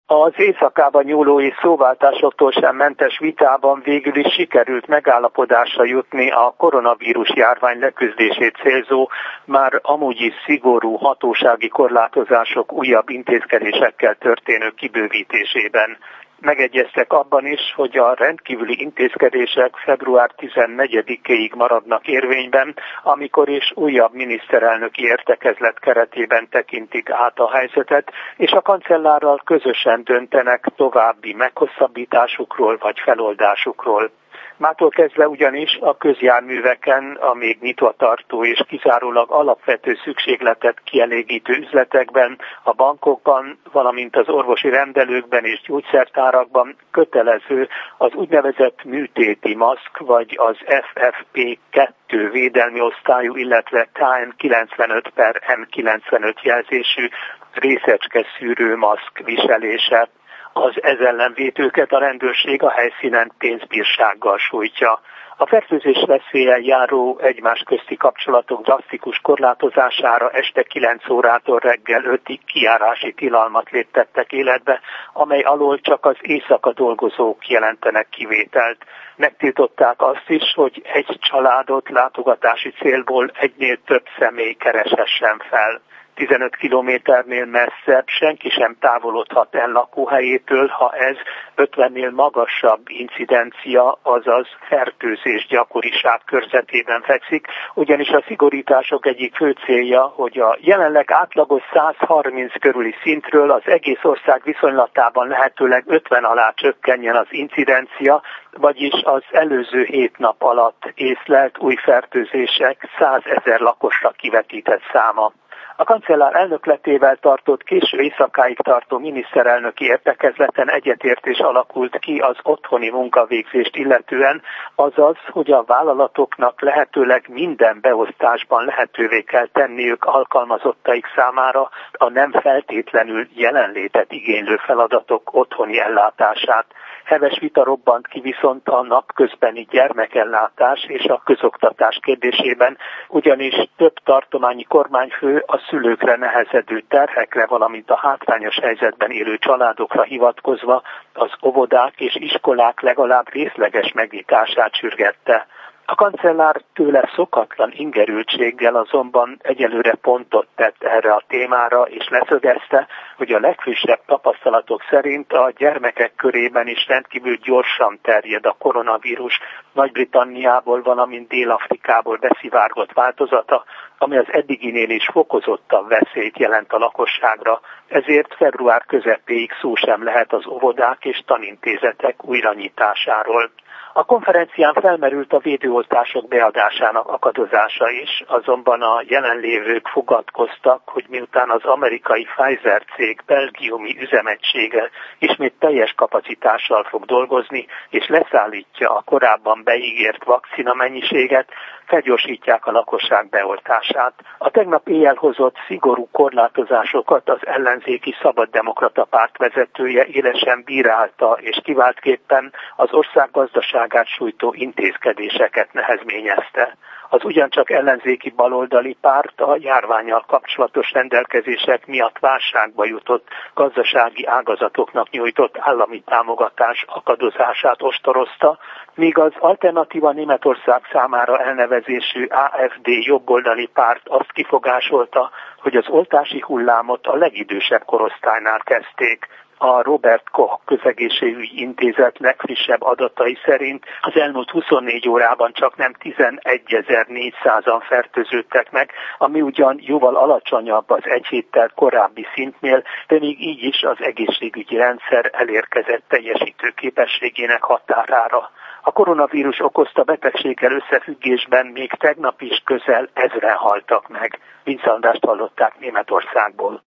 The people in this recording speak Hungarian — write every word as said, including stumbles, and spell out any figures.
Az éjszakában nyúló és szóváltásoktól sem mentes vitában végül is sikerült megállapodásra jutni a koronavírus járvány leküzdését célzó, már amúgy is szigorú hatósági korlátozások újabb intézkedésekkel történő kibővítésében. Megegyeztek abban is, hogy a rendkívüli intézkedések február tizennegyedikéig maradnak érvényben, amikor is újabb miniszterelnöki értekezlet keretében tekintik át a helyzetet, és a kancellárral közösen döntenek további meghosszabbításukról vagy feloldásukról. Mától kezdve ugyanis a közjárműveken, a még nyitva tartó és kizárólag alapvető szükségletet kielégítő üzletekben, a bankokban, valamint az orvosi rendelőkben és gyógyszertárakban kötelező az úgynevezett műtéti maszk vagy az F F P kettő védelmi osztályú, illetve K N kilencvenöt per M kilencvenöt jelzésű részecske szűrő maszk viselése. Az ez ellen vétőket a rendőrség a helyszínen pénzbírsággal sújtja. A fertőzés veszéllyel járó egymás közti kapcsolatok drasztikus korlátozására este kilenc órától reggel ötig kijárási tilalmat léptettek életbe, amely alól csak az éjszaka dolgozók jelentenek kivételt. Megtiltották azt is, hogy egy családot látogatási célból egynél több személy kereshessen fel. tizenöt kilométernél messzebb senki sem távolodhat el lakóhelyétől, ha ez ötvennél magasabb incidencia, azaz fertőzés gyakoriság körzetében fekszik, ugyanis a szigorítások egyik fő célja, hogy a jelenleg átlagos száz harminc körüli szintről az egész ország viszonylatában lehetőleg ötven alá csökkenjen az incidencia, vagyis az előző hét nap alatt észlelt új fertőzések százezer lakosra kivetített száma. A kancellár elnökletével tartott késő éjszakáig tartó miniszterelnöki értekezleten egyetértés alakult ki az otthoni munkavégzést illetően, azaz, hogy a vállalatoknak lehetőleg minden beosztásban lehetővé kell tenniük alkalmazottaik számára a nem feltétlenül jelenlétet igénylő feladatok otthoni ellátását. Heves vita robbant ki viszont a napközbeni gyermekellátás és a közoktatás kérdésében, ugyanis több tartományi kormányfő a szülőkre nehezedő terhekre, valamint a hátrányos helyzetben élő családokra hivatkozva az óvodák és iskolák legalább részleges megnyitását sürgette. A kancellár tőle szokatlan ingerültséggel azonban egyelőre pontot tett erre a témára, és leszögezte, hogy a legfrissebb tapasztalatok szerint a gyermekek körében is rendkívül gyorsan terjed a koronavírus Nagy-Britanniából, valamint Dél-Afrikából beszivárgott változata, ami az eddiginél is fokozottabb veszélyt jelent a lakosságra, ezért február közepéig szó sem lehet az óvodák és tanintézetek újranyitásáról. A konferencián felmerült a védőoltások beadásának akadozása is, azonban a jelenlévők fogadkoztak, hogy miután az amerikai Pfizer cég belgiumi üzemegysége ismét teljes kapacitással fog dolgozni, és leszállítja a korábban beígért vakcina mennyiséget, felgyorsítják a lakosság beoltását. A tegnap éjjel hozott szigorú korlátozásokat az ellenzéki Szabaddemokrata Párt vezetője élesen bírálta, és kiváltképpen az ország gazdaságát sújtó intézkedéseket nehezményezte. Az ugyancsak ellenzéki baloldali párt a járvánnyal kapcsolatos rendelkezések miatt válságba jutott gazdasági ágazatoknak nyújtott állami támogatás akadozását ostorozta, míg az Alternatíva Németország számára elnevezésű á ef dé jobboldali párt azt kifogásolta, hogy az oltási hullámot a legidősebb korosztálynál kezdték. A Robert Koch Közegészségügyi Intézet legfrissebb adatai szerint az elmúlt huszonnégy órában csak nem tizenegyezer-négyszázan fertőződtek meg, ami ugyan jóval alacsonyabb az egy héttel korábbi szintnél, de még így is az egészségügyi rendszer elérkezett teljesítő képességének határára. A koronavírus okozta betegséggel összefüggésben még tegnap is közel ezren haltak meg. Vince Andrást hallották Németországból.